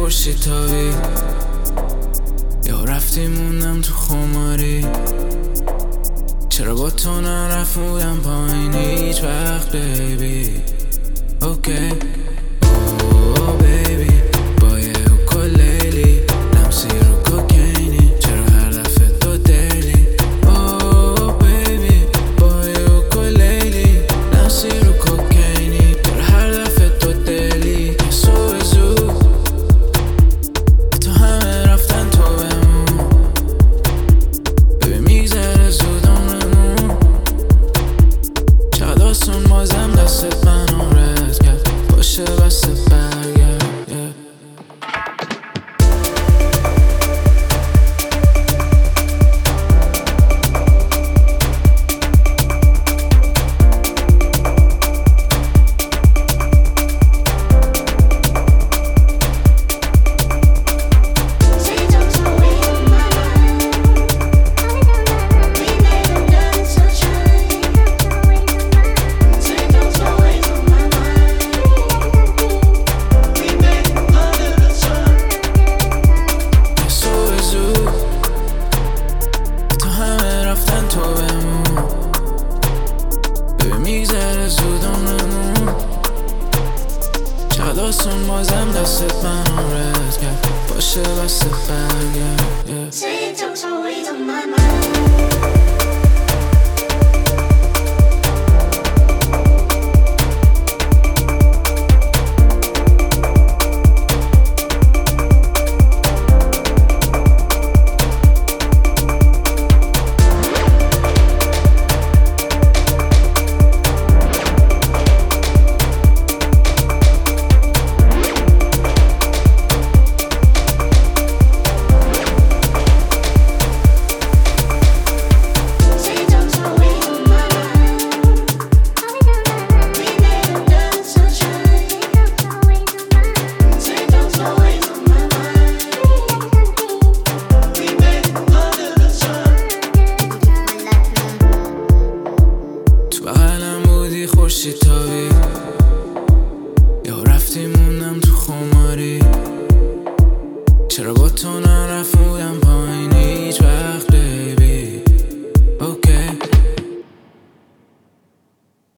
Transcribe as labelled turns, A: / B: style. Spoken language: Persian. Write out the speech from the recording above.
A: خورشید تابی، یا رفتی موندم تو خماری. چرا با تو نرفودم پایین هیچ وقت بیبی؟ اوکی اوه بیبی، با یه اوکولیلی لمسی رو کوکینی، چرا هر دفعه تو دیلی؟ اوه بیبی، با یه اوکولیلی لمسی رو کوکینی، چرا هر دفعه تو دیلی؟ صبح زود تو همه رفتن تو بمون، ببین میگذره زود عمرمون. چقدر آسون بازم دستت منو رد کرد، باشه بسته برگرد. چقدر آسون بازم دستت منو رد کرد، باشه بسته برگرد.
B: Say it don't always on my mind.
A: خورشید تابی، یا رفتی موندم تو خماری. چرا با تو نرفودم